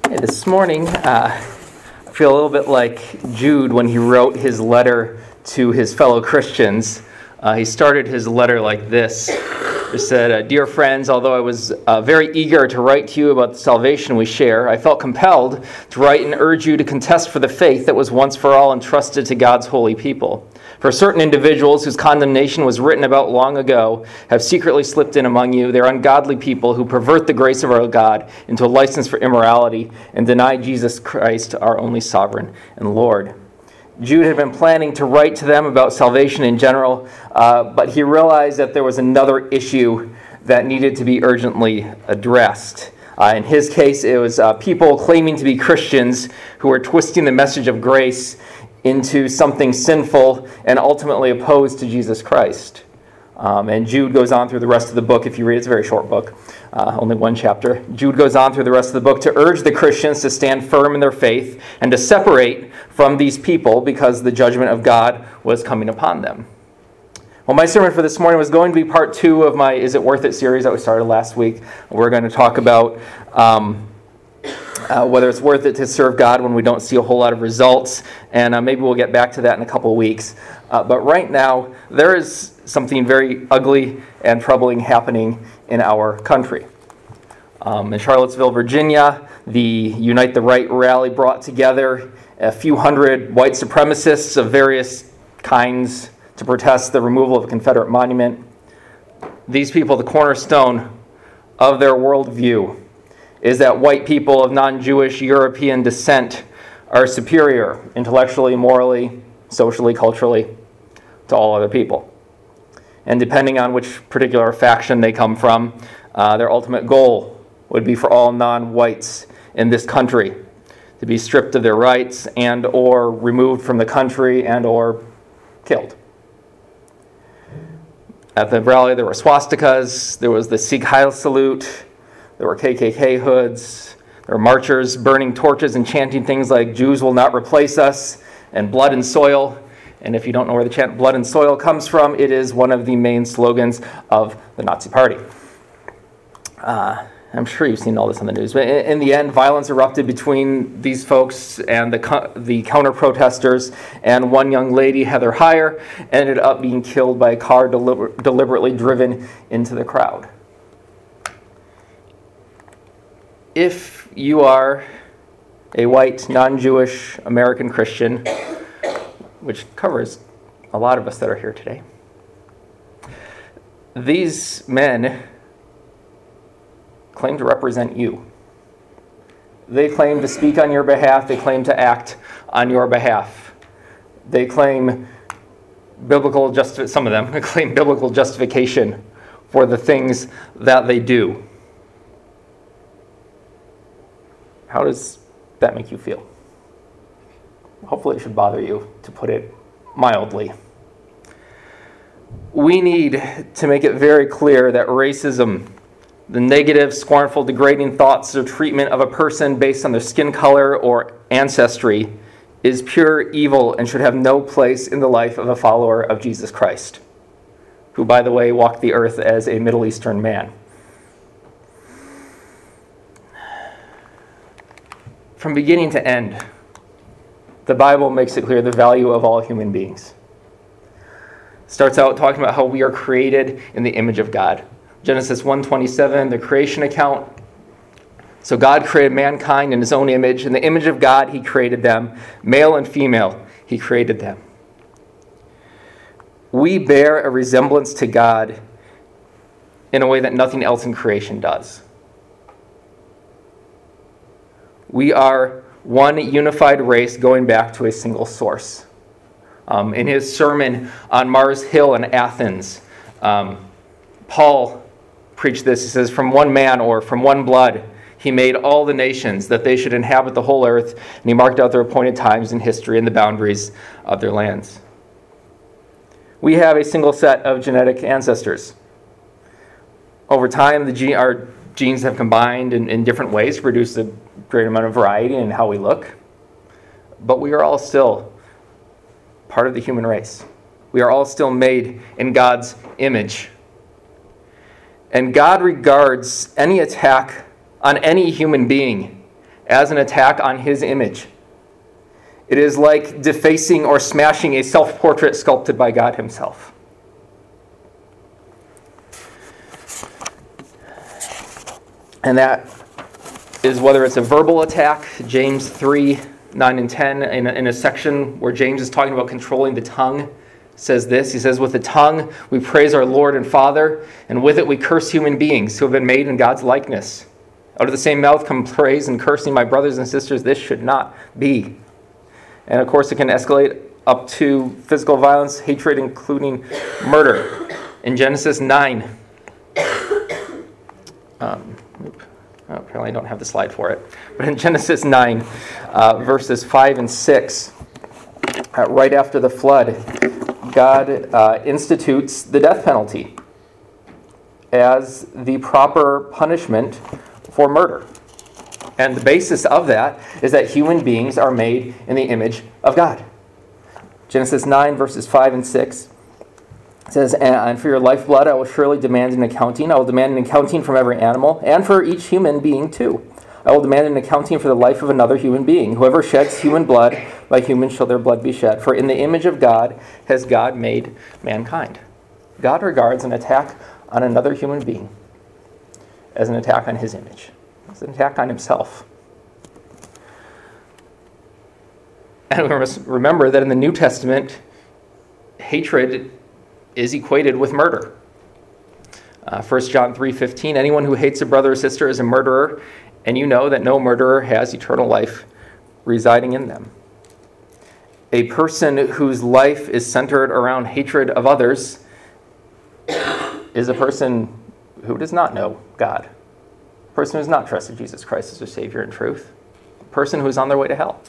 This morning, I feel a little bit like Jude when he wrote his letter to his fellow Christians. He started his letter like this. He said, "Dear friends, although I was very eager to write to you about the salvation we share, I felt compelled to write and urge you to contest for the faith that was once for all entrusted to God's holy people. For certain individuals whose condemnation was written about long ago have secretly slipped in among you. They're ungodly people who pervert the grace of our God into a license for immorality and deny Jesus Christ, our only sovereign and Lord." Jude had been planning to write to them about salvation in general, but he realized that there was another issue that needed to be urgently addressed. In his case, it was people claiming to be Christians who were twisting the message of grace into something sinful and ultimately opposed to Jesus Christ. And Jude goes on through the rest of the book. If you read, it's a very short book, only one chapter. Jude goes on through the rest of the book to urge the Christians to stand firm in their faith and to separate from these people because the judgment of God was coming upon them. Well, my sermon for this morning was going to be part 2 of my Is It Worth It series that we started last week. We're going to talk about whether it's worth it to serve God when we don't see a whole lot of results, and maybe we'll get back to that in a couple of weeks. But right now, there is something very ugly and troubling happening in our country. In Charlottesville, Virginia, the Unite the Right rally brought together a few hundred white supremacists of various kinds to protest the removal of a Confederate monument. These people, the cornerstone of their worldview is that white people of non-Jewish European descent are superior intellectually, morally, socially, culturally to all other people. And depending on which particular faction they come from, their ultimate goal would be for all non-whites in this country to be stripped of their rights and or removed from the country and or killed. At the rally, there were swastikas, there was the Sieg Heil salute, there were KKK hoods, there were marchers burning torches and chanting things like "Jews will not replace us" and "blood and soil." And if you don't know where the chant "blood and soil" comes from, it is one of the main slogans of the Nazi Party. I'm sure you've seen all this on the news. But in the end, violence erupted between these folks and the counter-protesters, and one young lady, Heather Heyer, ended up being killed by a car deliberately driven into the crowd. If you are a white, non-Jewish American Christian, which covers a lot of us that are here today, these men claim to represent you. They claim to speak on your behalf. They claim to act on your behalf. They claim some of them claim biblical justification for the things that they do. How does that make you feel? Hopefully it should bother you, to put it mildly. We need to make it very clear that racism, the negative, scornful, degrading thoughts or treatment of a person based on their skin color or ancestry, is pure evil and should have no place in the life of a follower of Jesus Christ, who, by the way, walked the earth as a Middle Eastern man. From beginning to end, the Bible makes it clear the value of all human beings. It starts out talking about how we are created in the image of God. Genesis 1:27, the creation account. So God created mankind in his own image. In the image of God, he created them. Male and female, he created them. We bear a resemblance to God in a way that nothing else in creation does. We are one unified race going back to a single source. In his sermon on Mars Hill in Athens, Paul preached this. He says, "From one man, or from one blood, he made all the nations, that they should inhabit the whole earth, and he marked out their appointed times in history and the boundaries of their lands." We have a single set of genetic ancestors. Over time, our genes have combined in different ways to produce a great amount of variety in how we look. But we are all still part of the human race. We are all still made in God's image. And God regards any attack on any human being as an attack on his image. It is like defacing or smashing a self-portrait sculpted by God himself. And that is whether it's a verbal attack, James 3, 9 and 10, in a section where James is talking about controlling the tongue, says this. He says, with the tongue we praise our Lord and Father, and with it we curse human beings who have been made in God's likeness. Out of the same mouth come praise and cursing. My brothers and sisters, this should not be. And of course it can escalate up to physical violence, hatred, including murder. In Genesis 9, apparently I don't have the slide for it, but in Genesis 9, verses 5 and 6, right after the flood, God institutes the death penalty as the proper punishment for murder. And the basis of that is that human beings are made in the image of God. Genesis 9, verses 5 and 6 says, and for your lifeblood I will surely demand an accounting. I will demand an accounting from every animal, and for each human being too. I will demand an accounting for the life of another human being. Whoever sheds human blood, by human shall their blood be shed. For in the image of God has God made mankind. God regards an attack on another human being as an attack on his image. It's an attack on himself. And we must remember that in the New Testament, hatred is equated with murder. 1 John 3:15, anyone who hates a brother or sister is a murderer, and you know that no murderer has eternal life residing in them. A person whose life is centered around hatred of others is a person who does not know God. A person who has not trusted Jesus Christ as their Savior in truth. A person who is on their way to hell.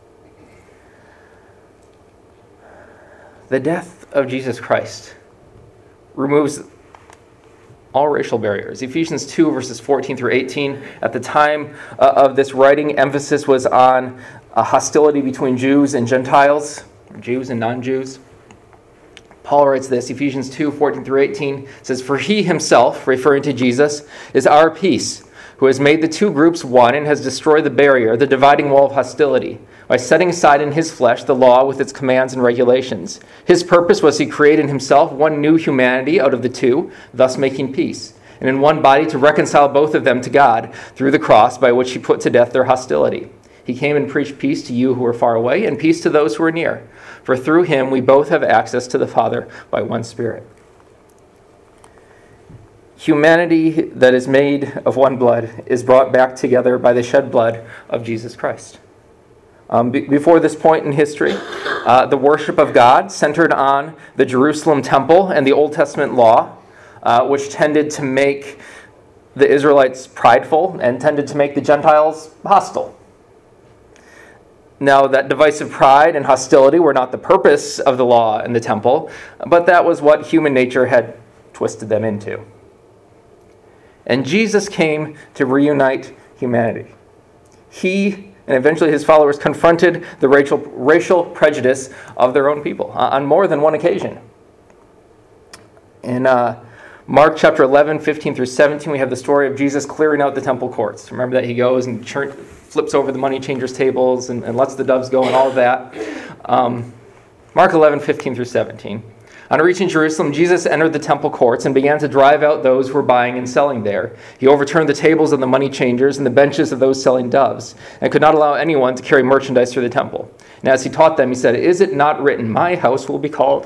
The death of Jesus Christ removes all racial barriers. Ephesians 2, verses 14 through 18. At the time of this writing, emphasis was on hostility between Jews and Gentiles, Jews and non-Jews. Paul writes this, Ephesians 2, 14 through 18, says, for he himself, referring to Jesus, is our peace, who has made the two groups one and has destroyed the barrier, the dividing wall of hostility, by setting aside in his flesh the law with its commands and regulations. His purpose was to create in himself one new humanity out of the two, thus making peace, and in one body to reconcile both of them to God through the cross, by which he put to death their hostility. He came and preached peace to you who are far away, and peace to those who are near. For through him we both have access to the Father by one Spirit. Humanity that is made of one blood is brought back together by the shed blood of Jesus Christ. Before this point in history, the worship of God centered on the Jerusalem temple and the Old Testament law, which tended to make the Israelites prideful and tended to make the Gentiles hostile. Now, that divisive pride and hostility were not the purpose of the law and the temple, but that was what human nature had twisted them into. And Jesus came to reunite humanity. He and eventually his followers confronted the racial prejudice of their own people on more than one occasion. In Mark chapter 11, 15 through 17, we have the story of Jesus clearing out the temple courts. Remember that he goes and flips over the money changers' tables and lets the doves go and all of that. Mark 11, 15 through 17. On reaching Jerusalem, Jesus entered the temple courts and began to drive out those who were buying and selling there. He overturned the tables of the money changers and the benches of those selling doves, and could not allow anyone to carry merchandise through the temple. And as he taught them, he said, is it not written, my house will be called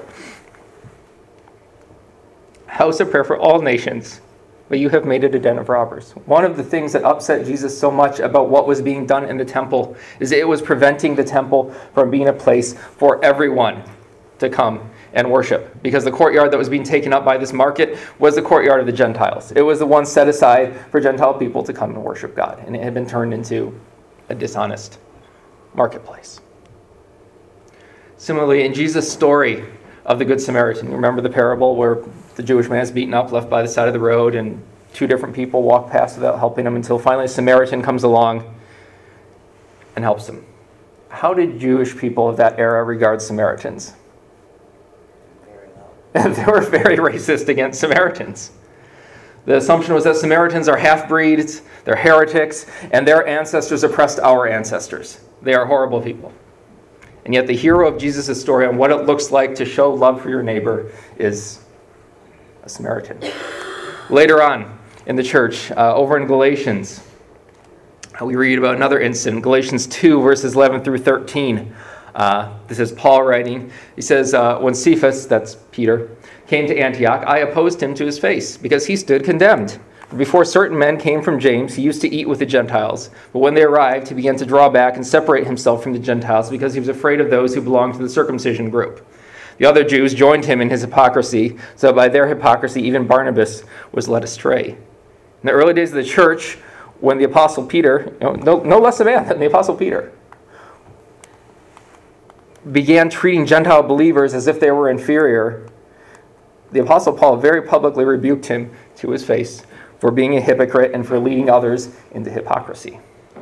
house of prayer for all nations, but you have made it a den of robbers. One of the things that upset Jesus so much about what was being done in the temple is it was preventing the temple from being a place for everyone to come and worship, because the courtyard that was being taken up by this market was the courtyard of the Gentiles. It was the one set aside for Gentile people to come and worship God, and it had been turned into a dishonest marketplace. Similarly, in Jesus' story of the Good Samaritan, remember the parable where the Jewish man is beaten up, left by the side of the road, and two different people walk past without helping him until finally a Samaritan comes along and helps him. How did Jewish people of that era regard Samaritans? They were very racist against Samaritans. The assumption was that Samaritans are half-breeds, they're heretics, and their ancestors oppressed our ancestors. They are horrible people. And yet the hero of Jesus' story on what it looks like to show love for your neighbor is a Samaritan. Later on in the church, over in Galatians, we read about another incident, Galatians 2, verses 11 through 13. This is Paul writing. He says, when Cephas, that's Peter, came to Antioch, I opposed him to his face, because he stood condemned. For before certain men came from James, he used to eat with the Gentiles. But when they arrived, he began to draw back and separate himself from the Gentiles, because he was afraid of those who belonged to the circumcision group. The other Jews joined him in his hypocrisy, so that by their hypocrisy even Barnabas was led astray. In the early days of the church, when the Apostle Peter, no less a man than the Apostle Peter, began treating Gentile believers as if they were inferior, the Apostle Paul very publicly rebuked him to his face for being a hypocrite and for leading others into hypocrisy.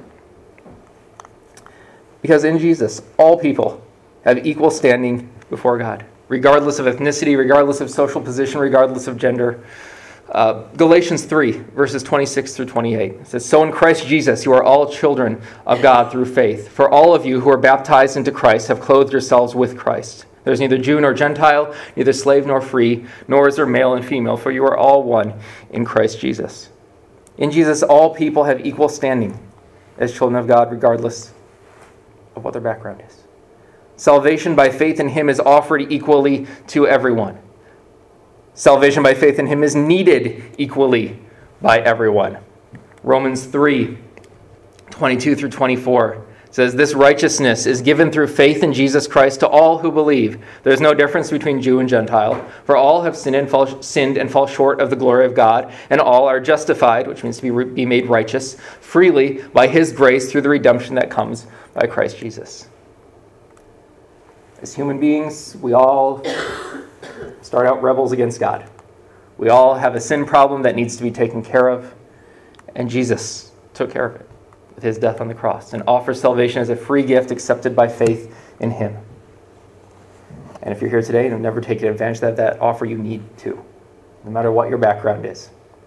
Because in Jesus, all people have equal standing before God, regardless of ethnicity, regardless of social position, regardless of gender. Galatians 3, verses 26 through 28. It says, so in Christ Jesus you are all children of God through faith. For all of you who are baptized into Christ have clothed yourselves with Christ. There is neither Jew nor Gentile, neither slave nor free, nor is there male and female, for you are all one in Christ Jesus. In Jesus, all people have equal standing as children of God, regardless of what their background is. Salvation by faith in him is offered equally to everyone. Salvation by faith in him is needed equally by everyone. Romans 3, 22 through 24 says, this righteousness is given through faith in Jesus Christ to all who believe. There is no difference between Jew and Gentile, for all have sinned and fall short of the glory of God, and all are justified, which means to be made righteous, freely by his grace through the redemption that comes by Christ Jesus. As human beings, we all start out rebels against God. We all have a sin problem that needs to be taken care of, and Jesus took care of it with his death on the cross and offers salvation as a free gift accepted by faith in him. And if you're here today and have never taken advantage of that offer, you need to, no matter what your background is.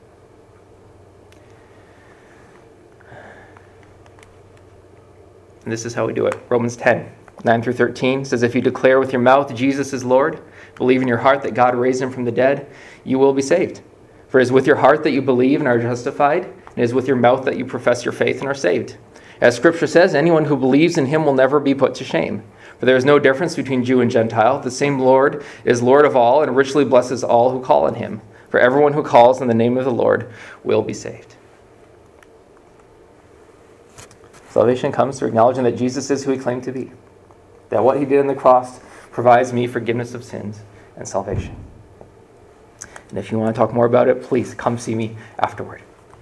And this is how we do it. Romans 10, 9 through 13 says, if you declare with your mouth Jesus is Lord, believe in your heart that God raised him from the dead, you will be saved. For it is with your heart that you believe and are justified, and it is with your mouth that you profess your faith and are saved. As Scripture says, anyone who believes in him will never be put to shame. For there is no difference between Jew and Gentile. The same Lord is Lord of all and richly blesses all who call on him. For everyone who calls on the name of the Lord will be saved. Salvation comes through acknowledging that Jesus is who he claimed to be. That what he did on the cross provides me forgiveness of sins and salvation. And if you want to talk more about it, please come see me afterward.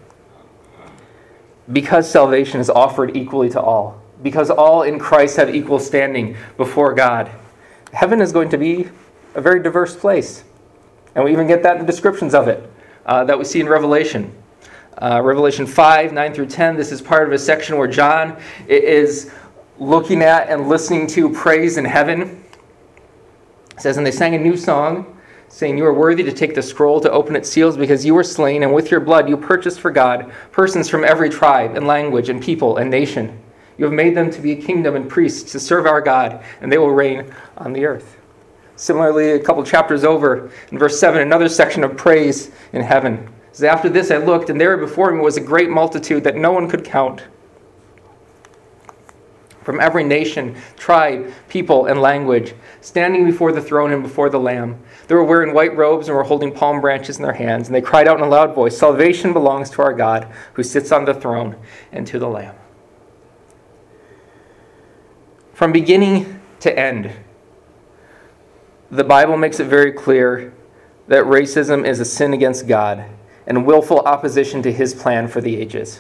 Because salvation is offered equally to all, because all in Christ have equal standing before God, heaven is going to be a very diverse place. And we even get that in the descriptions of it that we see in Revelation. Revelation 5, 9 through 10, this is part of a section where John is looking at and listening to praise in heaven. It says, and they sang a new song, saying, you are worthy to take the scroll to open its seals because you were slain, and with your blood you purchased for God persons from every tribe and language and people and nation. You have made them to be a kingdom and priests to serve our God, and they will reign on the earth. Similarly, a couple chapters over, in verse 7, another section of praise in heaven. It says, after this I looked, and there before me was a great multitude that no one could count, from every nation, tribe, people, and language, standing before the throne and before the Lamb. They were wearing white robes and were holding palm branches in their hands, and they cried out in a loud voice, salvation belongs to our God, who sits on the throne, and to the Lamb. From beginning to end, the Bible makes it very clear that racism is a sin against God and willful opposition to his plan for the ages.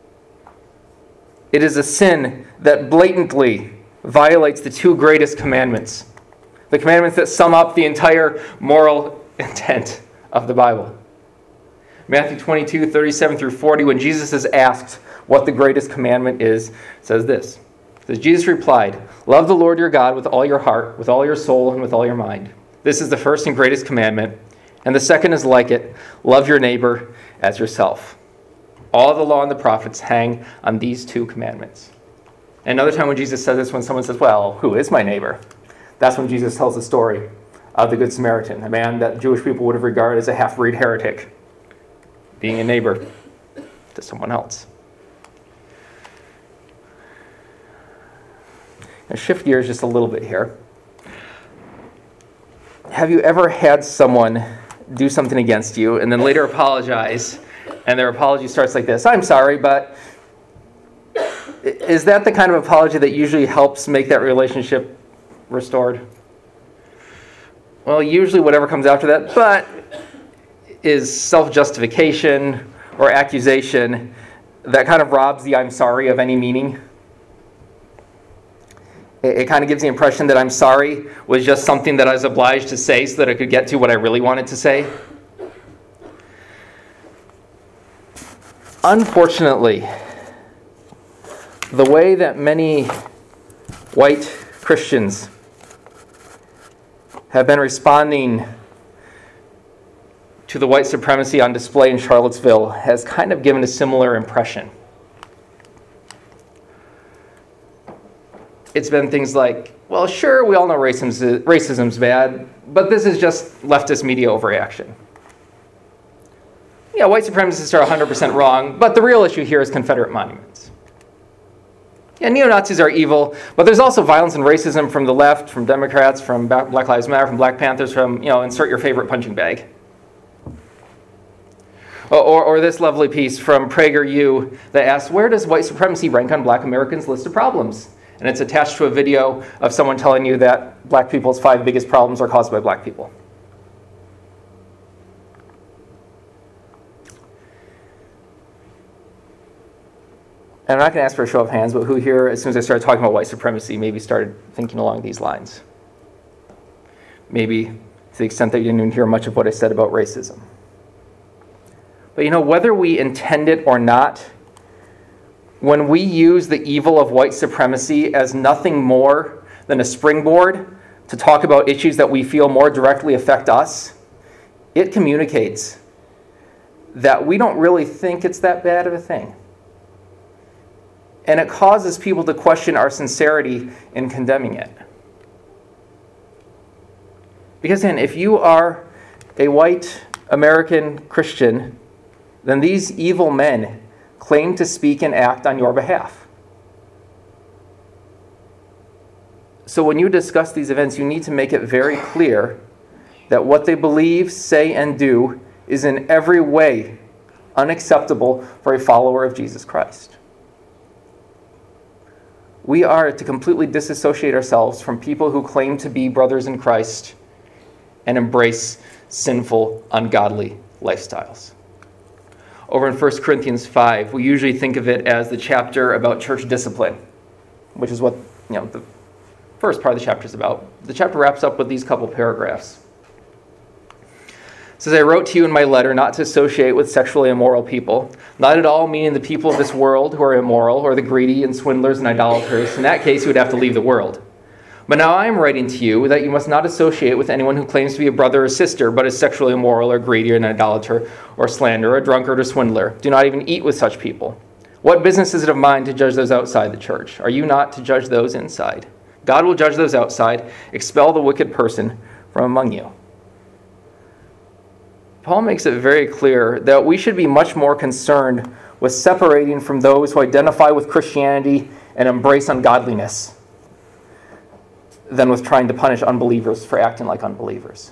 It is a sin that blatantly violates the two greatest commandments, the commandments that sum up the entire moral intent of the Bible. Matthew 22, 37 through 40, when Jesus is asked what the greatest commandment is, says this. It says, Jesus replied, love the Lord your God with all your heart, with all your soul, and with all your mind. This is the first and greatest commandment. And the second is like it, love your neighbor as yourself. All the law and the prophets hang on these two commandments. And another time when Jesus says this, when someone says, well, who is my neighbor? That's when Jesus tells the story of the Good Samaritan, a man that Jewish people would have regarded as a half-breed heretic, being a neighbor to someone else. Now shift gears just a little bit here. Have you ever had someone do something against you and then later apologize, and their apology starts like this: I'm sorry, but... Is that the kind of apology that usually helps make that relationship restored? Well, usually whatever comes after that, but is self-justification or accusation that kind of robs the I'm sorry of any meaning. It kind of gives the impression that I'm sorry was just something that I was obliged to say so that I could get to what I really wanted to say. Unfortunately, the way that many white Christians have been responding to the white supremacy on display in Charlottesville has kind of given a similar impression. It's been things like, well, sure, we all know racism's bad, but this is just leftist media overreaction. Yeah, white supremacists are 100% wrong, but the real issue here is Confederate monuments. Yeah, neo-Nazis are evil, but there's also violence and racism from the left, from Democrats, from Black Lives Matter, from Black Panthers, from, insert your favorite punching bag. Or this lovely piece from PragerU that asks, where does white supremacy rank on Black Americans' list of problems? And it's attached to a video of someone telling you that Black people's 5 biggest problems are caused by Black people. And I'm not going to ask for a show of hands, but who here, as soon as I started talking about white supremacy, maybe started thinking along these lines? Maybe to the extent that you didn't even hear much of what I said about racism. But whether we intend it or not, when we use the evil of white supremacy as nothing more than a springboard to talk about issues that we feel more directly affect us, it communicates that we don't really think it's that bad of a thing. And it causes people to question our sincerity in condemning it. Because then, if you are a white American Christian, then these evil men claim to speak and act on your behalf. So when you discuss these events, you need to make it very clear that what they believe, say, and do is in every way unacceptable for a follower of Jesus Christ. We are to completely disassociate ourselves from people who claim to be brothers in Christ and embrace sinful, ungodly lifestyles. Over in 1 Corinthians 5, we usually think of it as the chapter about church discipline, which is what the first part of the chapter is about. The chapter wraps up with these couple paragraphs. It says, I wrote to you in my letter not to associate with sexually immoral people, not at all meaning the people of this world who are immoral, or the greedy and swindlers and idolaters. In that case, you would have to leave the world. But now I am writing to you that you must not associate with anyone who claims to be a brother or sister, but is sexually immoral or greedy or an idolater or slanderer, a drunkard or swindler. Do not even eat with such people. What business is it of mine to judge those outside the church? Are you not to judge those inside? God will judge those outside. Expel the wicked person from among you. Paul makes it very clear that we should be much more concerned with separating from those who identify with Christianity and embrace ungodliness than with trying to punish unbelievers for acting like unbelievers.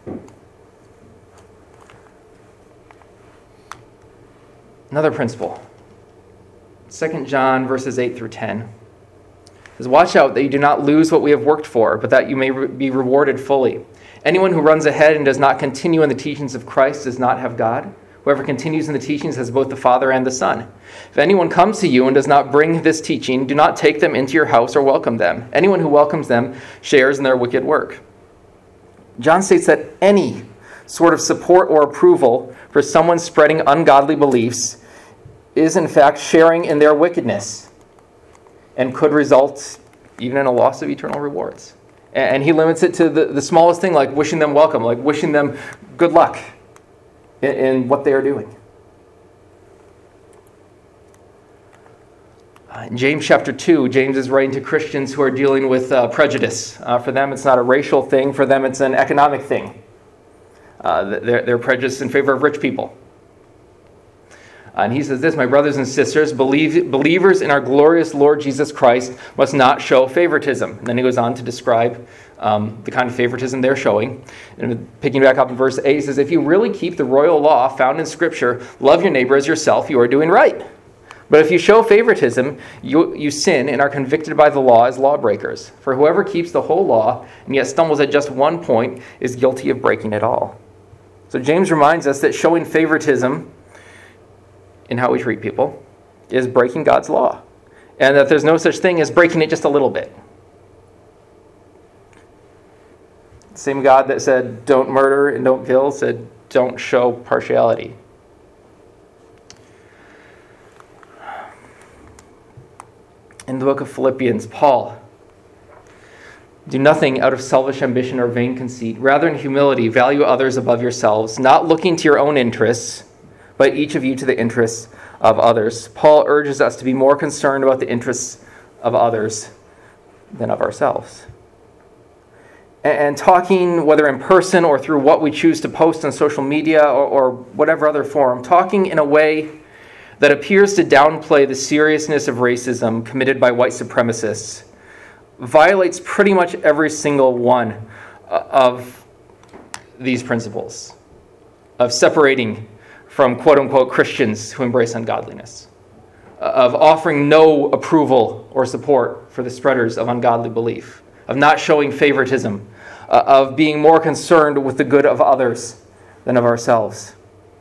Another principle. 2 John verses 8 through 10 says, watch out that you do not lose what we have worked for, but that you may be rewarded fully. Anyone who runs ahead and does not continue in the teachings of Christ does not have God. Whoever continues in the teachings has both the Father and the Son. If anyone comes to you and does not bring this teaching, do not take them into your house or welcome them. Anyone who welcomes them shares in their wicked work. John states that any sort of support or approval for someone spreading ungodly beliefs is in fact sharing in their wickedness and could result even in a loss of eternal rewards. And he limits it to the smallest thing, like wishing them welcome, like wishing them good luck in what they are doing. In James chapter 2, James is writing to Christians who are dealing with prejudice. For them, it's not a racial thing. For them, it's an economic thing. They're prejudiced in favor of rich people. And he says this, "My brothers and sisters, believers in our glorious Lord Jesus Christ must not show favoritism." And then he goes on to describe the kind of favoritism they're showing. And picking back up in verse 8, he says, "If you really keep the royal law found in Scripture, love your neighbor as yourself, you are doing right. But if you show favoritism, you sin and are convicted by the law as lawbreakers. For whoever keeps the whole law and yet stumbles at just one point is guilty of breaking it all." So James reminds us that showing favoritism in how we treat people is breaking God's law, and that there's no such thing as breaking it just a little bit. The same God that said, "Don't murder and don't kill," said, "Don't show partiality." In the book of Philippians, Paul, "Do nothing out of selfish ambition or vain conceit. Rather, in humility, value others above yourselves, not looking to your own interests, but each of you to the interests of others." Paul urges us to be more concerned about the interests of others than of ourselves. And talking, whether in person or through what we choose to post on social media or whatever other forum, talking in a way that appears to downplay the seriousness of racism committed by white supremacists violates pretty much every single one of these principles of separating from quote-unquote Christians who embrace ungodliness, of offering no approval or support for the spreaders of ungodly belief, of not showing favoritism, of being more concerned with the good of others than of ourselves.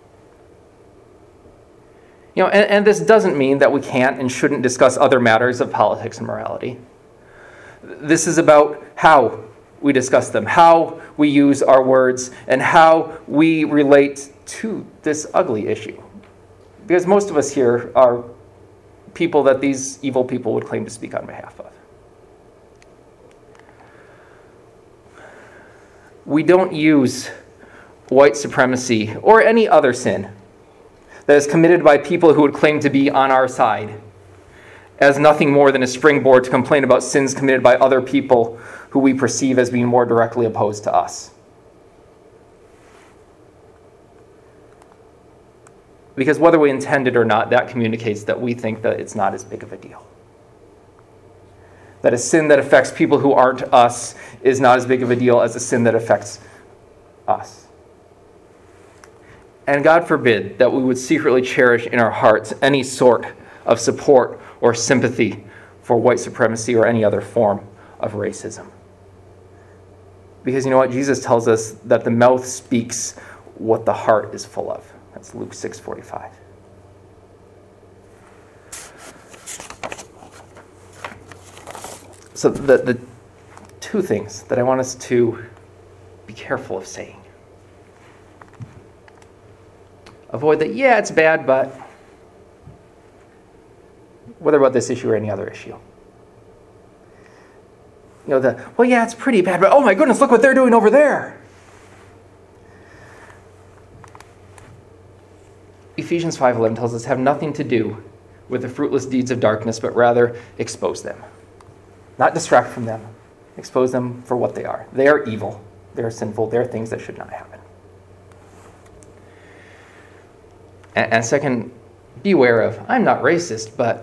And this doesn't mean that we can't and shouldn't discuss other matters of politics and morality. This is about how we discuss them, how we use our words, and how we relate to this ugly issue. Because most of us here are people that these evil people would claim to speak on behalf of. We don't use white supremacy or any other sin that is committed by people who would claim to be on our side as nothing more than a springboard to complain about sins committed by other people who we perceive as being more directly opposed to us. Because whether we intend it or not, that communicates that we think that it's not as big of a deal. That a sin that affects people who aren't us is not as big of a deal as a sin that affects us. And God forbid that we would secretly cherish in our hearts any sort of support or sympathy for white supremacy or any other form of racism. Because you know what? Jesus tells us that the mouth speaks what the heart is full of. That's Luke 6:45. So the two things that I want us to be careful of saying. Avoid that, yeah, it's bad, but whether about this issue or any other issue. Well, yeah, it's pretty bad, but oh my goodness, look what they're doing over there. Ephesians 5:11 tells us, "Have nothing to do with the fruitless deeds of darkness, but rather expose them." Not distract from them. Expose them for what they are. They are evil. They are sinful. They are things that should not happen. And second, beware of, I'm not racist, but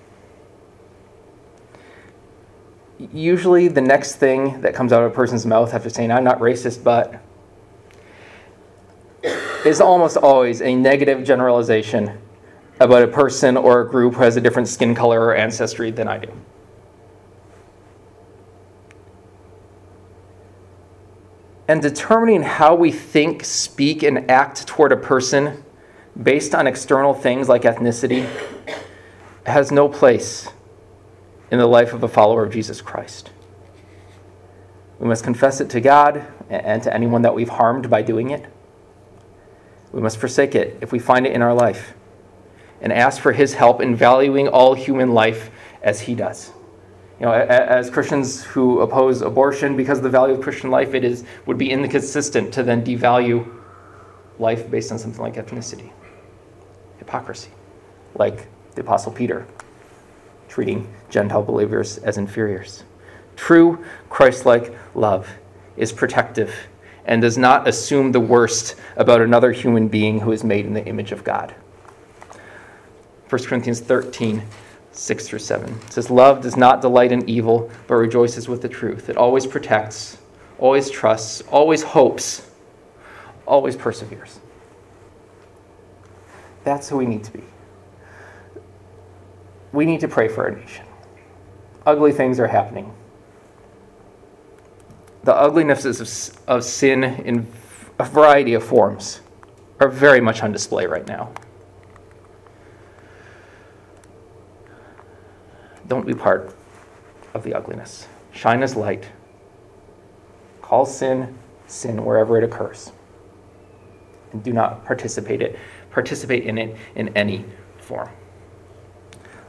usually the next thing that comes out of a person's mouth after saying, I'm not racist, but is almost always a negative generalization about a person or a group who has a different skin color or ancestry than I do. And determining how we think, speak, and act toward a person based on external things like ethnicity has no place in the life of a follower of Jesus Christ. We must confess it to God and to anyone that we've harmed by doing it. We must forsake it if we find it in our life and ask for his help in valuing all human life as he does. As Christians who oppose abortion, because of the value of Christian life, would be inconsistent to then devalue life based on something like ethnicity. Hypocrisy. Like the Apostle Peter treating Gentile believers as inferiors. True Christ-like love is protective and does not assume the worst about another human being who is made in the image of God. 1 Corinthians 13, 6 through 7. It says, love does not delight in evil, but rejoices with the truth. It always protects, always trusts, always hopes, always perseveres. That's who we need to be. We need to pray for our nation. Ugly things are happening. The uglinesses of sin in a variety of forms are very much on display right now. Don't be part of the ugliness. Shine as light. Call sin, sin wherever it occurs. And do not participate in it in any form.